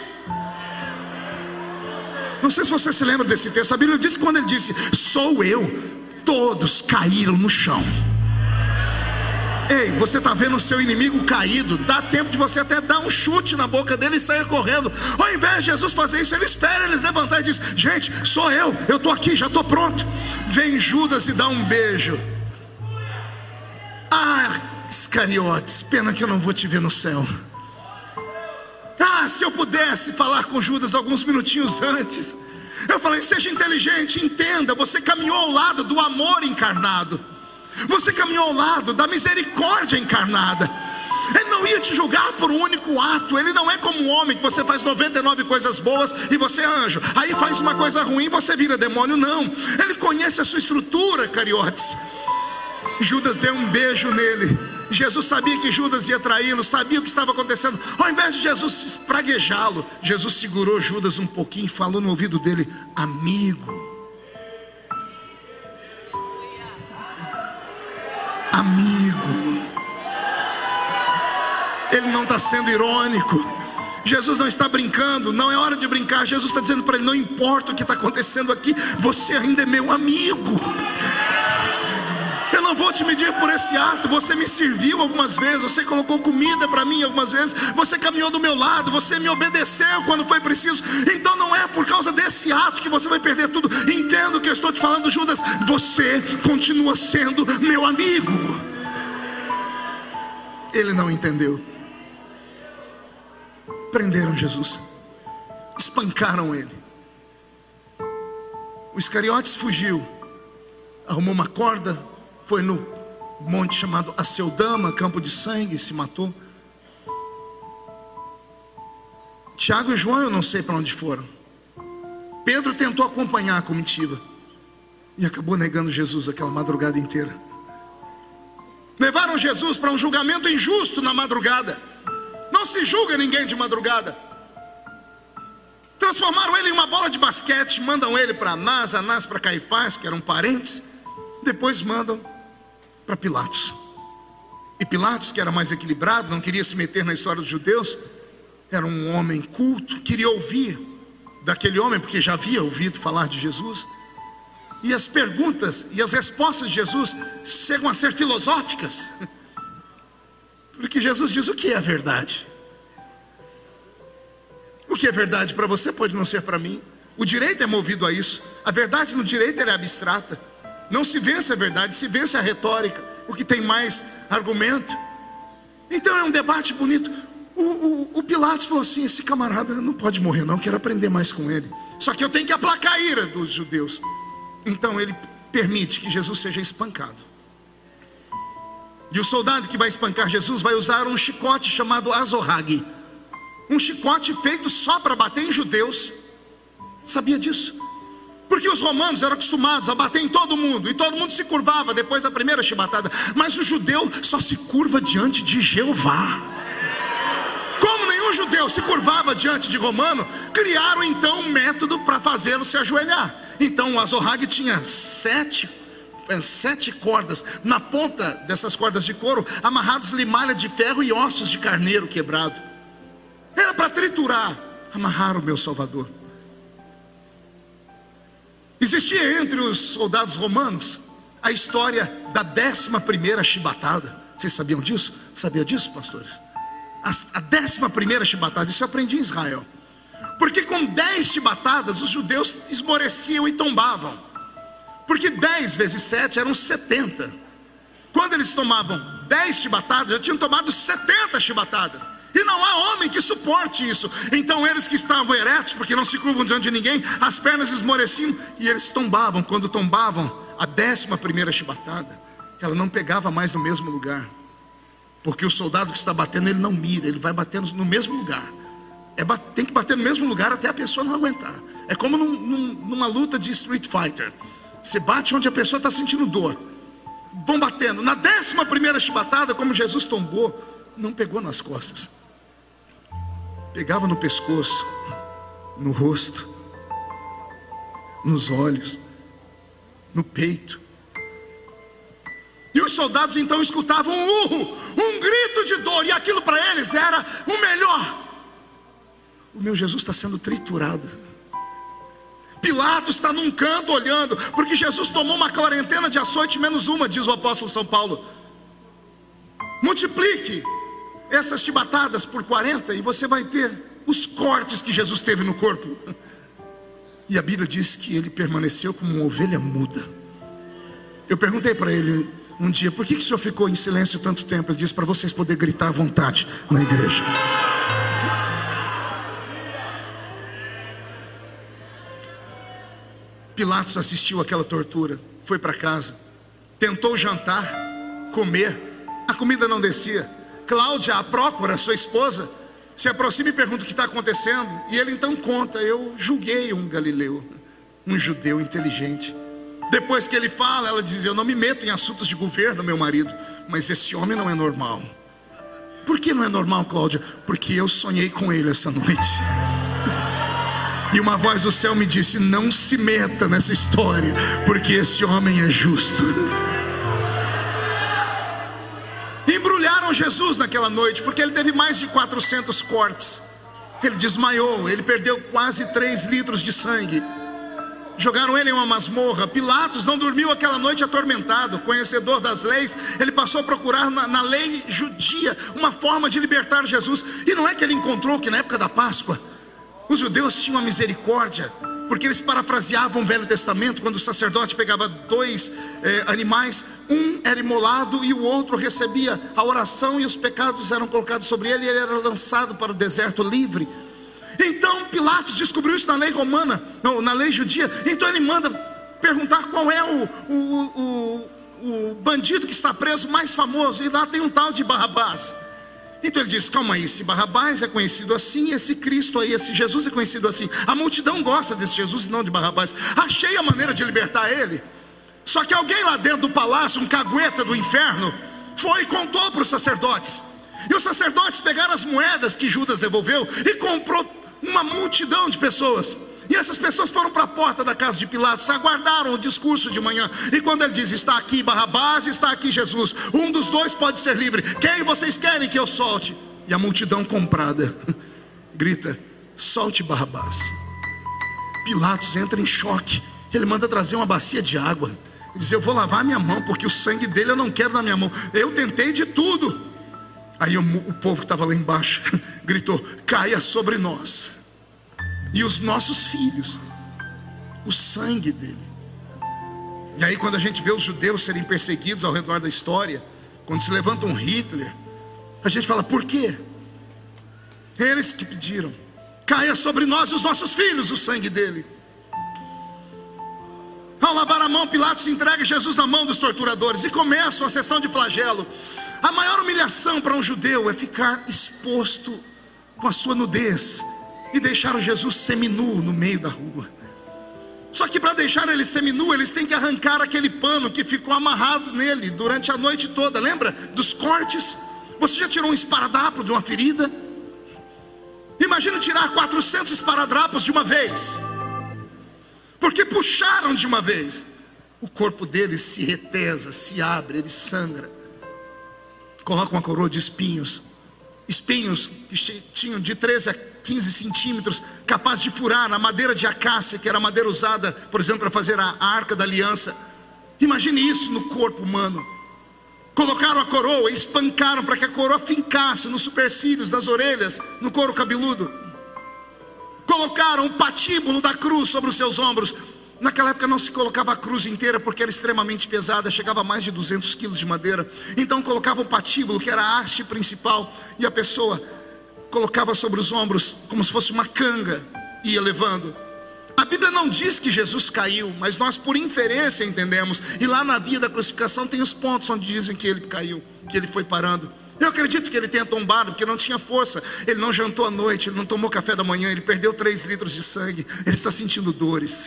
Não sei se você se lembra desse texto. A Bíblia diz que quando ele disse sou eu, todos caíram no chão. Ei, você está vendo o seu inimigo caído, dá tempo de você até dar um chute na boca dele e sair correndo. Ao invés de Jesus fazer isso, ele espera eles levantar e diz: gente, sou eu estou aqui, já estou pronto. Vem Judas e dá um beijo. Ah, Iscariotes, pena que eu não vou te ver no céu. Ah, se eu pudesse falar com Judas alguns minutinhos antes. Eu falei: seja inteligente, entenda, você caminhou ao lado do amor encarnado. Você caminhou ao lado da misericórdia encarnada. Ele não ia te julgar por um único ato. Ele não é como um homem que você faz 99 coisas boas e você é anjo, aí faz uma coisa ruim e você vira demônio. Não, ele conhece a sua estrutura, cariotes. Judas deu um beijo nele. Jesus sabia que Judas ia traí-lo, sabia o que estava acontecendo. Ao invés de Jesus espraguejá-lo, Jesus segurou Judas um pouquinho e falou no ouvido dele: amigo. Amigo. Ele não está sendo irônico. Jesus não está brincando. Não é hora de brincar. Jesus está dizendo para ele: não importa o que está acontecendo aqui, você ainda é meu amigo. Eu não vou te medir por esse ato. Você me serviu algumas vezes, você colocou comida para mim algumas vezes, você caminhou do meu lado, você me obedeceu quando foi preciso. Então não é por causa desse ato que você vai perder tudo. Entenda o que eu estou te falando, Judas. Você continua sendo meu amigo. Ele não entendeu. Prenderam Jesus, espancaram ele. O Iscariotes fugiu, arrumou uma corda, foi no monte chamado Aceldama, campo de sangue, e se matou. Tiago e João eu não sei para onde foram. Pedro tentou acompanhar a comitiva e acabou negando Jesus aquela madrugada inteira. Levaram Jesus para um julgamento injusto na madrugada. Não se julga ninguém de madrugada. Transformaram ele em uma bola de basquete, mandam ele para Anás para Caifás, que eram parentes. Depois mandam para Pilatos. E Pilatos, que era mais equilibrado, não queria se meter na história dos judeus, era um homem culto, queria ouvir daquele homem, porque já havia ouvido falar de Jesus. E as perguntas e as respostas de Jesus chegam a ser filosóficas. Porque Jesus diz: o que é a verdade? O que é verdade para você pode não ser para mim. O direito é movido a isso. A verdade no direito é abstrata. Não se vence a verdade, se vence a retórica, o que tem mais argumento. Então é um debate bonito. O Pilatos falou assim: esse camarada não pode morrer não, quero aprender mais com ele. Só que eu tenho que aplacar a ira dos judeus. Então ele permite que Jesus seja espancado. E o soldado que vai espancar Jesus vai usar um chicote chamado azorrague. Um chicote feito só para bater em judeus. Sabia disso? Porque os romanos eram acostumados a bater em todo mundo, e todo mundo se curvava depois da primeira chibatada. Mas o judeu só se curva diante de Jeová. Como nenhum judeu se curvava diante de romano, criaram então um método para fazê-lo se ajoelhar. Então o azorrague tinha sete cordas, na ponta dessas cordas de couro, amarrados limalha de ferro e ossos de carneiro quebrado. Era para triturar, amarrar o meu Salvador. Existia entre os soldados romanos a história da 11ª chibatada. Vocês sabiam disso? Sabia disso, pastores? A 11ª chibatada, isso eu aprendi em Israel. Porque com 10 chibatadas os judeus esmoreciam e tombavam. Porque 10 vezes 7 eram 70. Quando eles tomavam 10 chibatadas, já tinham tomado 70 chibatadas. E não há homem que suporte isso. Então eles que estavam eretos, porque não se curvam diante de ninguém, as pernas esmoreciam e eles tombavam. Quando tombavam, a 11ª chibatada, ela não pegava mais no mesmo lugar. Porque o soldado que está batendo, ele não mira, ele vai batendo no mesmo lugar. Tem que bater no mesmo lugar até a pessoa não aguentar. É como numa luta de Street Fighter. Você bate onde a pessoa está sentindo dor. Vão batendo. Na 11ª chibatada, como Jesus tombou, não pegou nas costas. Pegava no pescoço, no rosto, nos olhos, no peito. E os soldados então escutavam um urro, um grito de dor, e aquilo para eles era o melhor. O meu Jesus está sendo triturado. Pilatos está num canto olhando, porque Jesus tomou uma quarentena de açoite menos uma, diz o apóstolo São Paulo. Multiplique essas chibatadas por 40 e você vai ter os cortes que Jesus teve no corpo. E a Bíblia diz que ele permaneceu como uma ovelha muda. Eu perguntei para ele um dia: por que o senhor ficou em silêncio tanto tempo? Ele disse: para vocês poderem gritar à vontade na igreja. Pilatos assistiu àquela tortura, foi para casa, tentou jantar, comer, a comida não descia. Cláudia, a Prócora, sua esposa, se aproxima e pergunta o que está acontecendo. E ele então conta: eu julguei um galileu, um judeu inteligente. Depois que ele fala, ela diz: eu não me meto em assuntos de governo, meu marido, mas esse homem não é normal. Por que não é normal, Cláudia? Porque eu sonhei com ele essa noite. E uma voz do céu me disse: não se meta nessa história, porque esse homem é justo. Embrulharam Jesus naquela noite, porque ele teve mais de 400 cortes. Ele desmaiou, ele perdeu quase 3 litros de sangue. Jogaram ele em uma masmorra. Pilatos não dormiu aquela noite atormentado. Conhecedor das leis, ele passou a procurar na lei judia uma forma de libertar Jesus. E não é que ele encontrou que na época da Páscoa os judeus tinham a misericórdia, porque eles parafraseavam o Velho Testamento, quando o sacerdote pegava 2 animais, um era imolado e o outro recebia a oração, e os pecados eram colocados sobre ele, e ele era lançado para o deserto livre. Então Pilatos descobriu isso na lei romana, não, na lei judia. Então ele manda perguntar qual é o bandido que está preso mais famoso, e lá tem um tal de Barrabás. Então ele diz: calma aí, esse Barrabás é conhecido assim, esse Cristo aí, esse Jesus é conhecido assim. A multidão gosta desse Jesus e não de Barrabás. Achei a maneira de libertar ele. Só que alguém lá dentro do palácio, um cagueta do inferno, foi e contou para os sacerdotes. E os sacerdotes pegaram as moedas que Judas devolveu e comprou uma multidão de pessoas. E essas pessoas foram para a porta da casa de Pilatos, aguardaram o discurso de manhã. E quando ele diz: está aqui Barrabás, está aqui Jesus, um dos dois pode ser livre, quem vocês querem que eu solte? E a multidão comprada grita: solte Barrabás. Pilatos entra em choque. Ele manda trazer uma bacia de água e diz: eu vou lavar minha mão, porque o sangue dele eu não quero na minha mão, eu tentei de tudo. Aí o povo que estava lá embaixo gritou: caia sobre nós e os nossos filhos o sangue dele. E aí, quando a gente vê os judeus serem perseguidos ao redor da história, quando se levanta um Hitler, a gente fala: por quê? Eles que pediram: caia sobre nós e os nossos filhos o sangue dele. Ao lavar a mão, Pilatos entrega Jesus na mão dos torturadores e começa a sessão de flagelo. A maior humilhação para um judeu é ficar exposto com a sua nudez e deixar o Jesus seminu no meio da rua. Só que para deixar ele seminu, eles têm que arrancar aquele pano que ficou amarrado nele durante a noite toda. Lembra dos cortes? Você já tirou um esparadrapo de uma ferida? Imagina tirar 400 esparadrapos de uma vez, porque puxaram de uma vez. O corpo dele se retesa, se abre, ele sangra. Coloca uma coroa de espinhos, espinhos que tinham de 13 a 15 centímetros, capaz de furar na madeira de acácia, que era a madeira usada, por exemplo, para fazer a arca da aliança. Imagine isso no corpo humano. Colocaram a coroa e espancaram para que a coroa fincasse nos supercílios, nas orelhas, no couro cabeludo. Colocaram o patíbulo da cruz sobre os seus ombros. Naquela época não se colocava a cruz inteira, porque era extremamente pesada, chegava a mais de 200 quilos de madeira. Então colocavam o patíbulo, que era a haste principal, e a pessoa colocava sobre os ombros, como se fosse uma canga, e ia levando. A Bíblia não diz que Jesus caiu, mas nós por inferência entendemos. E lá na via da crucificação tem os pontos onde dizem que ele caiu, que ele foi parando. Eu acredito que ele tenha tombado, porque não tinha força. Ele não jantou à noite, ele não tomou café da manhã, ele perdeu 3 litros de sangue, ele está sentindo dores.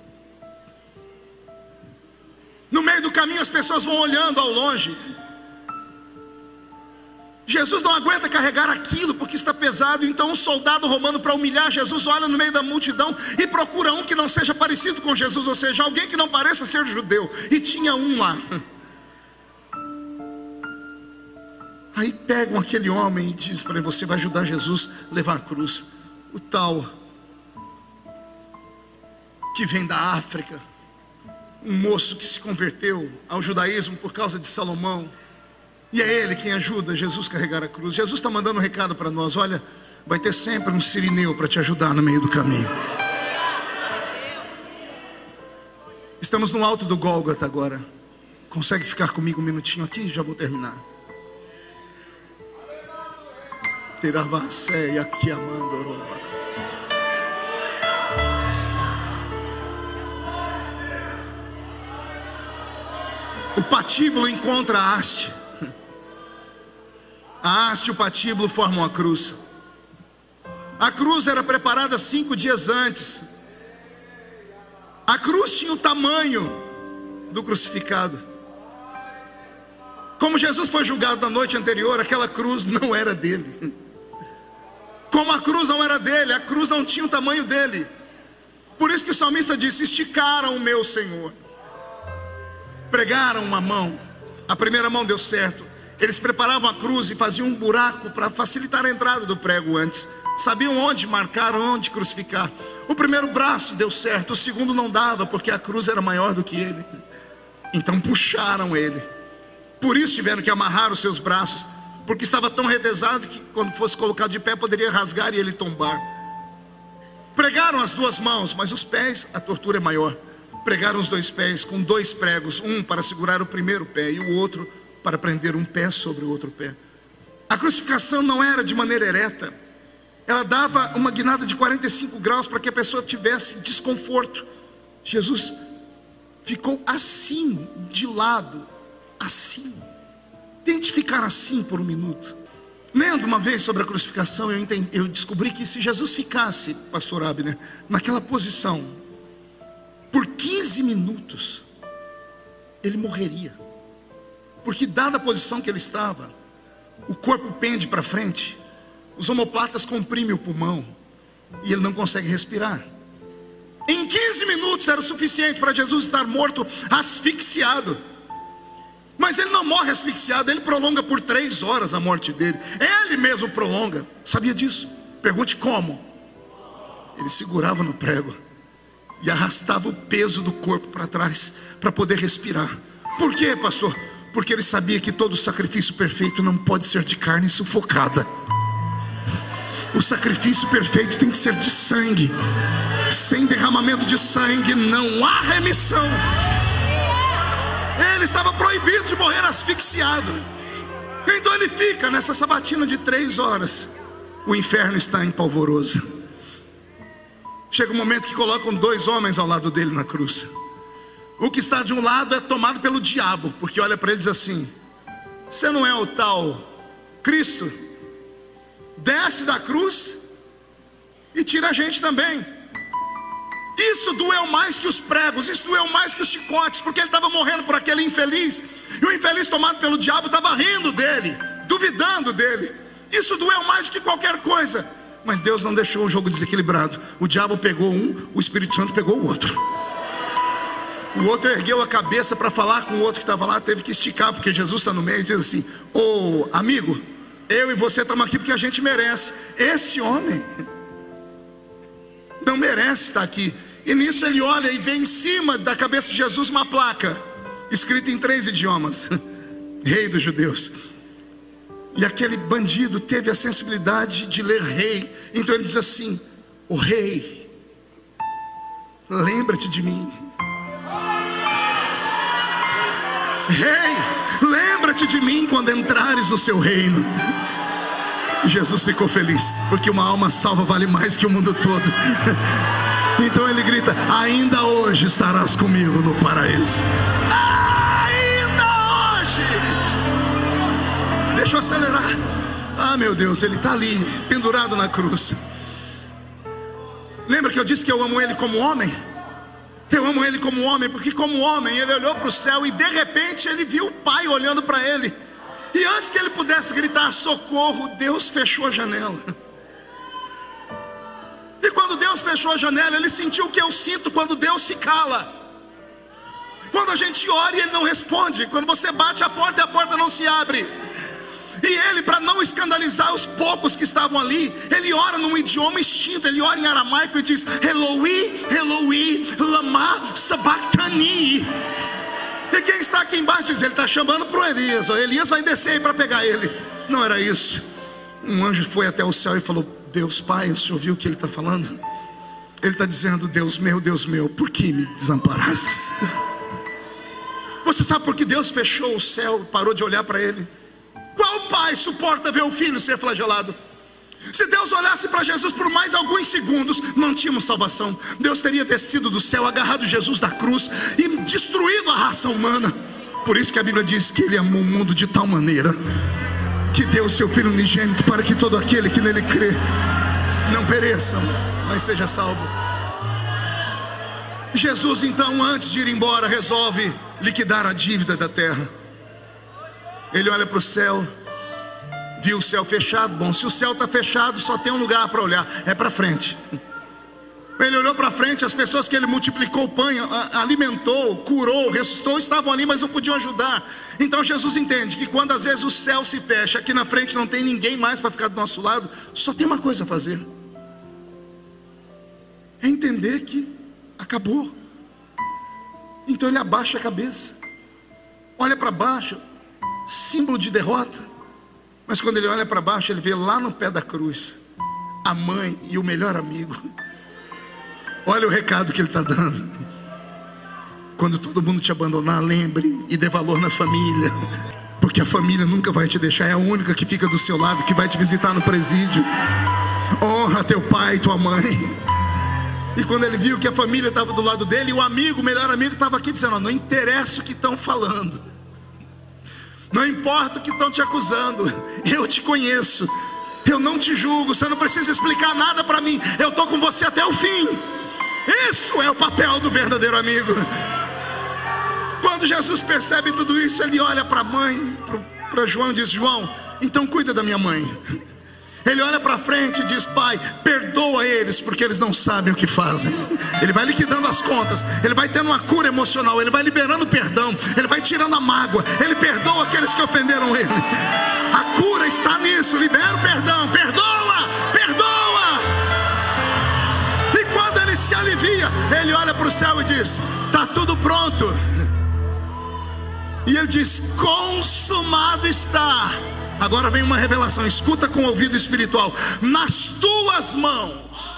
No meio do caminho as pessoas vão olhando ao longe. Jesus não aguenta carregar aquilo porque está pesado. Então um soldado romano, para humilhar Jesus, olha no meio da multidão e procura um que não seja parecido com Jesus, ou seja, alguém que não pareça ser judeu. E tinha um lá. Aí pegam aquele homem e dizem para ele: você vai ajudar Jesus a levar a cruz. O tal que vem da África, um moço que se converteu ao judaísmo por causa de Salomão, e é ele quem ajuda Jesus a carregar a cruz. Jesus está mandando um recado para nós: olha, vai ter sempre um sirineu para te ajudar no meio do caminho. Estamos no alto do Gólgota agora. Consegue ficar comigo um minutinho aqui? Já vou terminar. Teravacé e aqui amando. O patíbulo encontra a haste. A haste e o patíbulo formam a cruz. A cruz era preparada 5 dias antes. A cruz tinha o tamanho do crucificado. Como Jesus foi julgado na noite anterior, aquela cruz não era dele. Como a cruz não era dele, a cruz não tinha o tamanho dele. Por isso que o salmista disse: esticaram o meu Senhor. Pregaram uma mão, a primeira mão deu certo. Eles preparavam a cruz e faziam um buraco para facilitar a entrada do prego antes. Sabiam onde marcar, onde crucificar. O primeiro braço deu certo, o segundo não dava, porque a cruz era maior do que ele. Então puxaram ele. Por isso tiveram que amarrar os seus braços, porque estava tão retesado que quando fosse colocado de pé poderia rasgar e ele tombar. Pregaram as 2 mãos, mas os pés, a tortura é maior. Pregaram os 2 pés com 2 pregos, um para segurar o primeiro pé e o outro para prender um pé sobre o outro pé. A crucificação não era de maneira ereta. Ela dava uma guinada de 45 graus para que a pessoa tivesse desconforto. Jesus ficou assim, de lado, assim. Tente ficar assim por um minuto. Lendo uma vez sobre a crucificação, eu descobri que se Jesus ficasse, pastor Abner, naquela posição por 15 minutos, ele morreria. Porque dada a posição que ele estava, o corpo pende para frente, os omoplatas comprimem o pulmão, e ele não consegue respirar. Em 15 minutos era o suficiente para Jesus estar morto, asfixiado. Mas ele não morre asfixiado, ele prolonga por 3 horas a morte dele. Ele mesmo prolonga. Sabia disso? Pergunte como. Ele segurava no prego e arrastava o peso do corpo para trás para poder respirar. Por quê, pastor? Porque ele sabia que todo sacrifício perfeito não pode ser de carne sufocada. O sacrifício perfeito tem que ser de sangue. Sem derramamento de sangue não há remissão. Ele estava proibido de morrer asfixiado. Então ele fica nessa sabatina de 3 horas. O inferno está em polvorosa. Chega um momento que colocam 2 homens ao lado dele na cruz. O que está de um lado é tomado pelo diabo, porque olha para ele e diz assim: você não é o tal Cristo? Desce da cruz e tira a gente também. Isso doeu mais que os pregos, isso doeu mais que os chicotes, porque ele estava morrendo por aquele infeliz, e o infeliz tomado pelo diabo estava rindo dele, duvidando dele. Isso doeu mais do que qualquer coisa. Mas Deus não deixou o jogo desequilibrado. O diabo pegou um, o Espírito Santo pegou o outro. O outro ergueu a cabeça para falar com o outro que estava lá, teve que esticar, porque Jesus está no meio, e diz assim: ô amigo, eu e você estamos aqui porque a gente merece. Esse homem não merece estar aqui. E nisso ele olha e vê em cima da cabeça de Jesus uma placa escrita em 3 idiomas: Rei dos Judeus. E aquele bandido teve a sensibilidade de ler rei. Então ele diz assim: o rei, lembra-te de mim. Rei, lembra-te de mim quando entrares no seu reino. Jesus ficou feliz, porque uma alma salva vale mais que o mundo todo. Então ele grita: ainda hoje estarás comigo no paraíso. Ainda hoje. Deixa eu acelerar. Ah, meu Deus, ele está ali, pendurado na cruz. Lembra que eu disse que eu amo ele como homem? Eu amo ele como homem, porque como homem ele olhou para o céu e de repente ele viu o Pai olhando para ele. E antes que ele pudesse gritar socorro, Deus fechou a janela. E quando Deus fechou a janela, ele sentiu o que eu sinto quando Deus se cala. Quando a gente ora e ele não responde. Quando você bate a porta e a porta não se abre. E ele, para não escandalizar os poucos que estavam ali, ele ora num idioma extinto. Ele ora em aramaico e diz: Eloi, Eloi, lama sabachthani. E quem está aqui embaixo diz: ele está chamando para o Elias. O Elias vai descer aí para pegar ele. Não era isso. Um anjo foi até o céu e falou: Deus Pai, o senhor viu o que ele está falando? Ele está dizendo: Deus meu, por que me desamparastes? Você sabe por que Deus fechou o céu, parou de olhar para ele? Qual pai suporta ver o filho ser flagelado? Se Deus olhasse para Jesus por mais alguns segundos, não tínhamos salvação. Deus teria descido do céu, agarrado Jesus da cruz e destruído a raça humana. Por isso que a Bíblia diz que ele amou o mundo de tal maneira que deu o seu Filho unigênito, para que todo aquele que nele crê não pereça, mas seja salvo. Jesus então, antes de ir embora, resolve liquidar a dívida da terra. Ele olha para o céu, viu o céu fechado. Bom, se o céu está fechado, só tem um lugar para olhar, é para frente. Ele olhou para frente, as pessoas que ele multiplicou o pão, alimentou, curou, ressuscitou, estavam ali, mas não podiam ajudar. Então Jesus entende que quando às vezes o céu se fecha, aqui na frente não tem ninguém mais para ficar do nosso lado, só tem uma coisa a fazer: é entender que acabou. Então ele abaixa a cabeça, olha para baixo, símbolo de derrota. Mas quando ele olha para baixo, ele vê lá no pé da cruz a mãe e o melhor amigo. Olha o recado que ele está dando: quando todo mundo te abandonar, lembre e dê valor na família, porque a família nunca vai te deixar, é a única que fica do seu lado, que vai te visitar no presídio. Honra teu pai e tua mãe. E quando ele viu que a família estava do lado dele, o amigo, o melhor amigo, estava aqui dizendo: não interessa o que estão falando, não importa o que estão te acusando, eu te conheço, eu não te julgo, você não precisa explicar nada para mim, eu estou com você até o fim. Isso é o papel do verdadeiro amigo. Quando Jesus percebe tudo isso, ele olha para a mãe, para João, e diz: João, então cuida da minha mãe. Ele olha para frente e diz: Pai, perdoa eles, porque eles não sabem o que fazem. Ele vai liquidando as contas, ele vai tendo uma cura emocional, ele vai liberando perdão, ele vai tirando a mágoa, ele perdoa aqueles que ofenderam ele. A cura está nisso. Libera o perdão, perdoa, perdoa. E quando ele se alivia, ele olha para o céu e diz: está tudo pronto. E ele diz: consumado está. Agora vem uma revelação, escuta com o ouvido espiritual: nas tuas mãos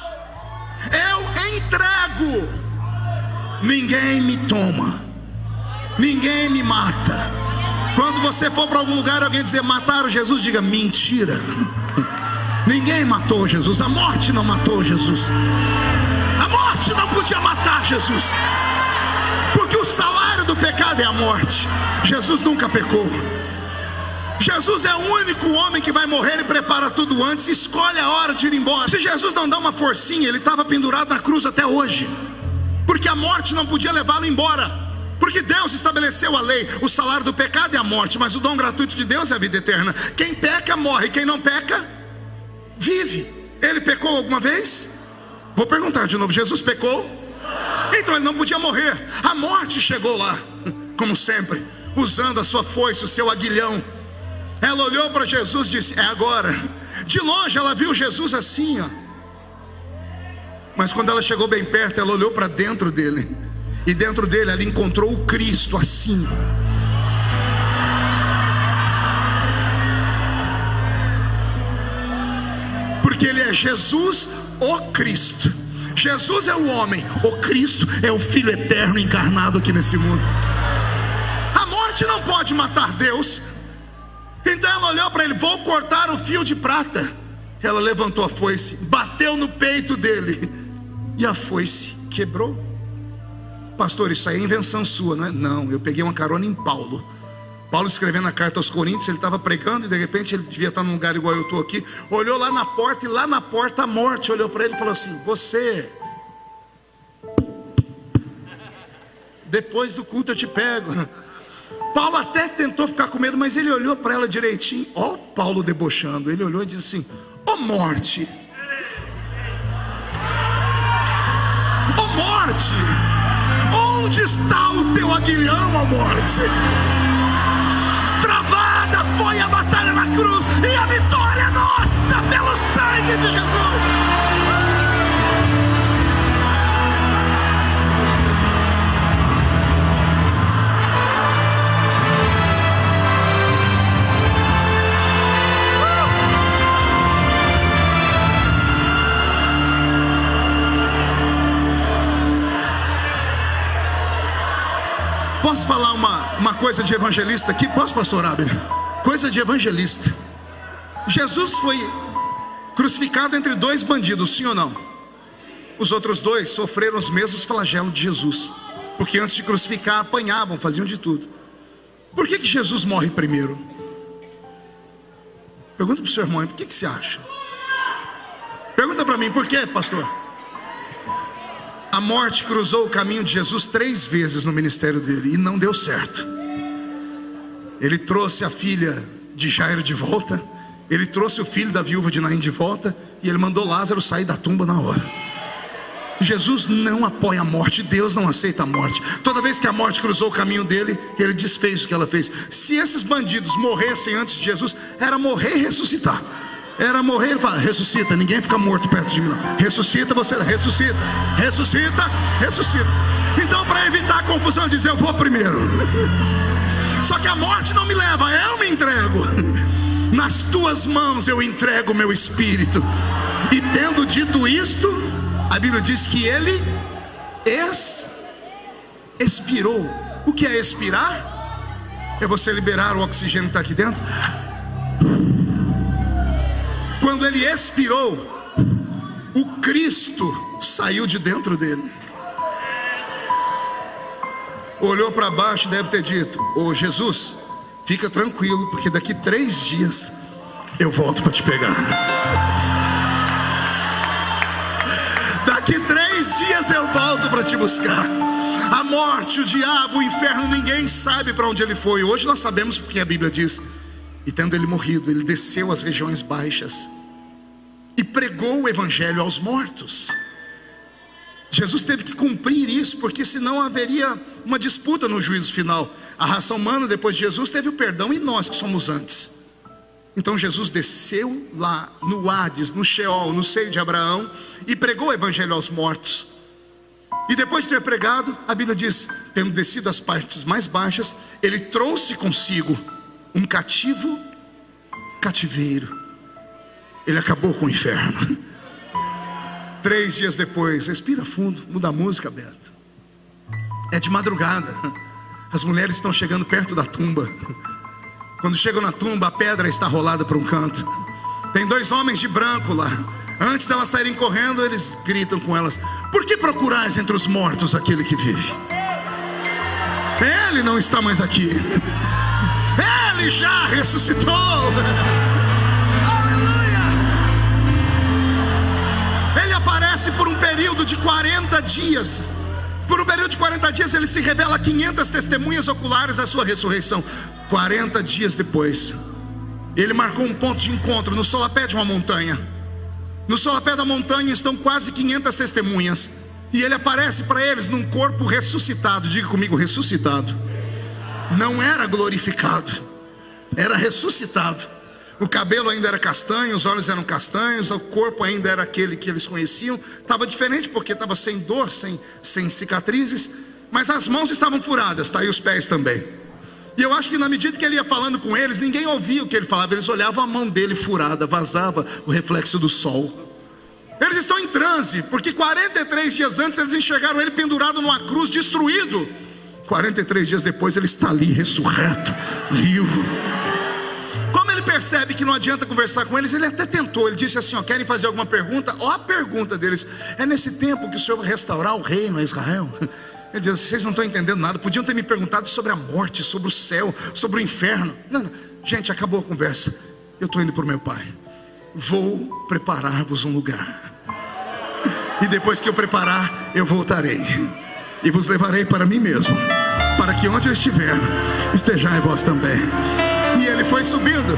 eu entrego. Ninguém me toma, ninguém me mata. Quando você for para algum lugar e alguém dizer mataram Jesus, diga: mentira. Ninguém matou Jesus, a morte não matou Jesus. A morte não podia matar Jesus, porque o salário do pecado é a morte. Jesus nunca pecou. Jesus é o único homem que vai morrer e prepara tudo antes, escolhe a hora de ir embora. Se Jesus não dá uma forcinha, ele estava pendurado na cruz até hoje, porque a morte não podia levá-lo embora, porque Deus estabeleceu a lei. O salário do pecado é a morte, mas o dom gratuito de Deus é a vida eterna. Quem peca morre, quem não peca vive. Ele pecou alguma vez? Vou perguntar de novo: Jesus pecou? Então ele não podia morrer. A morte chegou lá, como sempre, usando a sua foice, o seu aguilhão. Ela olhou para Jesus e disse: é agora. De longe ela viu Jesus assim, ó. Mas quando ela chegou bem perto, ela olhou para dentro dele, e dentro dele ela encontrou o Cristo assim. Porque ele é Jesus, o Cristo. Jesus é o homem, o Cristo é o Filho eterno encarnado aqui nesse mundo. A morte não pode matar Deus. Então ela olhou para ele: vou cortar o fio de prata. Ela levantou a foice, bateu no peito dele, e a foice quebrou. Pastor, isso aí é invenção sua, não é? Não, eu peguei uma carona em Paulo. Paulo escrevendo a carta aos Coríntios, ele estava pregando, e de repente ele devia estar num lugar igual eu estou aqui. Olhou lá na porta, e lá na porta a morte olhou para ele e falou assim: você, depois do culto eu te pego. Paulo até tentou ficar com medo, mas ele olhou para ela direitinho. Ó, Paulo debochando. Ele olhou e disse assim: ó morte, ó morte, onde está o teu aguilhão, ó morte? Travada foi a batalha na cruz, e a vitória é nossa pelo sangue de Jesus. Posso falar uma coisa de evangelista aqui? Posso, pastor Abel? Coisa de evangelista. Jesus foi crucificado entre dois bandidos, sim ou não? Os outros dois sofreram os mesmos flagelos de Jesus, porque antes de crucificar apanhavam, faziam de tudo. Por que Jesus morre primeiro? Pergunta para o seu irmão: por que você acha? Pergunta para mim: por que, pastor? A morte cruzou o caminho de Jesus 3 vezes no ministério dele, e não deu certo. Ele trouxe a filha de Jairo de volta, ele trouxe o filho da viúva de Naim de volta, e ele mandou Lázaro sair da tumba na hora. Jesus não apoia a morte, Deus não aceita a morte. Toda vez que a morte cruzou o caminho dele, ele desfez o que ela fez. Se esses bandidos morressem antes de Jesus, era morrer e ressuscitar. Era morrer, ele fala: ressuscita, ninguém fica morto perto de mim não. Ressuscita, você ressuscita, ressuscita, ressuscita. Então, para evitar a confusão, ele diz: eu vou primeiro. Só que a morte não me leva, eu me entrego. Nas tuas mãos eu entrego o meu espírito. E tendo dito isto, a Bíblia diz que ele expirou. O que é expirar? É você liberar o oxigênio que está aqui dentro. Quando ele expirou, o Cristo saiu de dentro dele. Olhou para baixo e deve ter dito: ô Jesus, fica tranquilo, porque daqui 3 dias eu volto para te pegar. Daqui 3 dias eu volto para te buscar. A morte, o diabo, o inferno, ninguém sabe para onde ele foi. Hoje nós sabemos porque a Bíblia diz: e tendo ele morrido, ele desceu às regiões baixas. e pregou o evangelho aos mortos. Jesus teve que cumprir isso, porque senão haveria uma disputa no juízo final. A raça humana depois de Jesus teve o perdão, e nós que somos antes. Então Jesus desceu lá no Hades, no Sheol, no seio de Abraão, e pregou o evangelho aos mortos. E depois de ter pregado, a Bíblia diz, tendo descido às partes mais baixas, ele trouxe consigo um cativeiro. Ele acabou com o inferno. 3 dias depois, respira fundo, muda a música, Beto. É de madrugada, as mulheres estão chegando perto da tumba. Quando chegam na tumba, a pedra está rolada para um canto. Tem 2 homens de branco lá. Antes delas saírem correndo, eles gritam com elas: por que procurais entre os mortos aquele que vive? Ele não está mais aqui. Ele já ressuscitou. Aleluia. Ele aparece por um período de 40 dias. Por um período de 40 dias ele se revela a 500 testemunhas oculares da sua ressurreição. 40 dias depois, ele marcou um ponto de encontro no solapé de uma montanha. No solapé da montanha estão quase 500 testemunhas, e ele aparece para eles num corpo ressuscitado. Diga comigo, ressuscitado. Não era glorificado, era ressuscitado. O cabelo ainda era castanho, os olhos eram castanhos, o corpo ainda era aquele que eles conheciam. Estava diferente porque estava sem dor, sem cicatrizes, mas as mãos estavam furadas, tá? E os pés também. E eu acho que na medida que ele ia falando com eles, ninguém ouvia o que ele falava. Eles olhavam a mão dele furada, vazava o reflexo do sol. Eles estão em transe, porque 43 dias antes eles enxergaram ele pendurado numa cruz, destruído. 43 dias depois ele está ali, ressurreto, vivo. Como ele percebe que não adianta conversar com eles, ele até tentou. Ele disse assim, querem fazer alguma pergunta? Ó, a pergunta deles: é nesse tempo que o Senhor vai restaurar o reino a Israel? Ele diz, vocês não estão entendendo nada. Podiam ter me perguntado sobre a morte, sobre o céu, sobre o inferno. Não. Gente, acabou a conversa. Eu estou indo para o meu pai. Vou preparar-vos um lugar, e depois que eu preparar, eu voltarei e vos levarei para mim mesmo, para que onde eu estiver, estejais vós também. E ele foi subindo.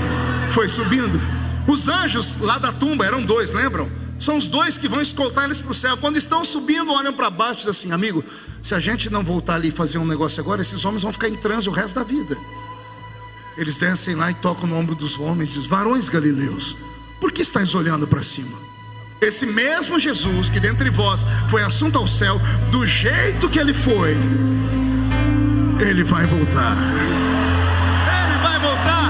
Os anjos lá da tumba eram 2, lembram? São os 2 que vão escoltar eles para o céu. Quando estão subindo, olham para baixo e dizem assim, amigo, se a gente não voltar ali e fazer um negócio agora, esses homens vão ficar em transe o resto da vida. Eles descem lá e tocam no ombro dos homens e dizem, varões galileus, por que estáis olhando para cima? Esse mesmo Jesus que dentre vós foi assunto ao céu, do jeito que ele foi, ele vai voltar. Ele vai voltar.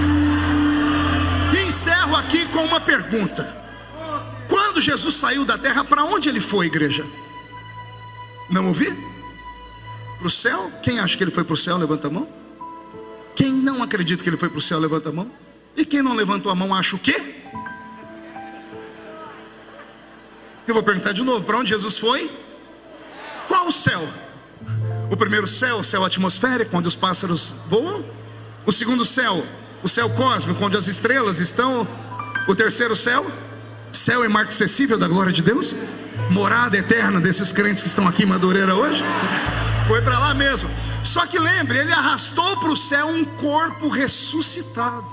E encerro aqui com uma pergunta. Quando Jesus saiu da terra, para onde ele foi, igreja? Não ouvi? Para o céu? Quem acha que ele foi para o céu, levanta a mão. Quem não acredita que ele foi para o céu, levanta a mão. E quem não levantou a mão, acha o quê? Eu vou perguntar de novo, para onde Jesus foi? Qual o céu? O primeiro céu, o céu atmosférico, onde os pássaros voam. O segundo céu, o céu cósmico, onde as estrelas estão. O terceiro céu, céu imarcessível da glória de Deus, morada eterna desses crentes que estão aqui em Madureira hoje. Foi para lá mesmo. Só que lembre, ele arrastou para o céu um corpo ressuscitado,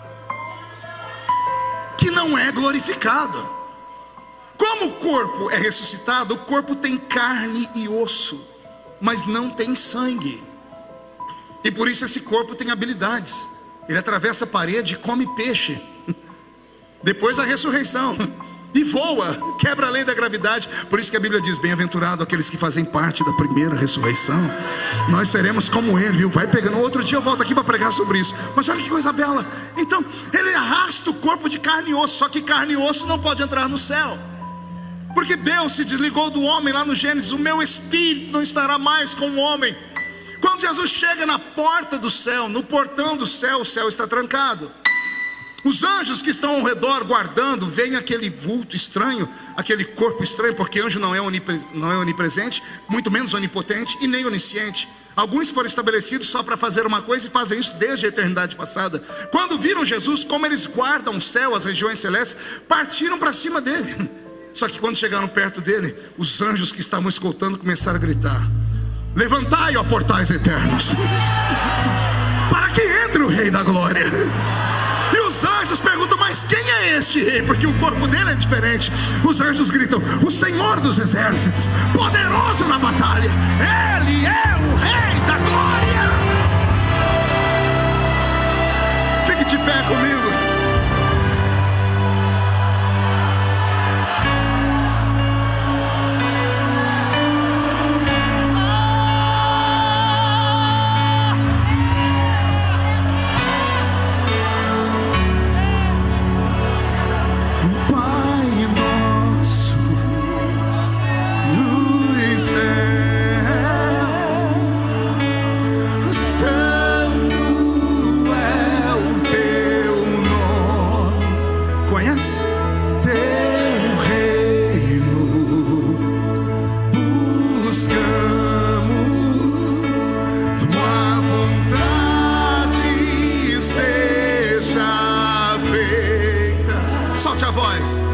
que não é glorificado. Como o corpo é ressuscitado, o corpo tem carne e osso, mas não tem sangue. E por isso esse corpo tem habilidades. Ele atravessa a parede e come peixe. Depois da ressurreição, e voa, quebra a lei da gravidade. Por isso que a Bíblia diz, bem-aventurado aqueles que fazem parte da primeira ressurreição. Nós seremos como ele, viu? Vai pegando, outro dia eu volto aqui para pregar sobre isso. Mas olha que coisa bela. Então, ele arrasta o corpo de carne e osso. Só que carne e osso não pode entrar no céu, porque Deus se desligou do homem lá no Gênesis. O meu espírito não estará mais com o homem. Quando Jesus chega na porta do céu, no portão do céu, o céu está trancado. Os anjos que estão ao redor guardando, veem aquele vulto estranho, aquele corpo estranho, porque anjo não é onipresente, muito menos onipotente e nem onisciente. Alguns foram estabelecidos só para fazer uma coisa e fazem isso desde a eternidade passada. Quando viram Jesus, como eles guardam o céu, as regiões celestes, partiram para cima dele. Só que quando chegaram perto dele, os anjos que estavam escoltando começaram a gritar: levantai, ó portais eternos, para que entre o Rei da Glória. E os anjos perguntam: mas quem é este rei? Porque o corpo dele é diferente. Os anjos gritam: o Senhor dos exércitos, poderoso na batalha, ele é o rei da glória. Fique de pé comigo. Solte a voz.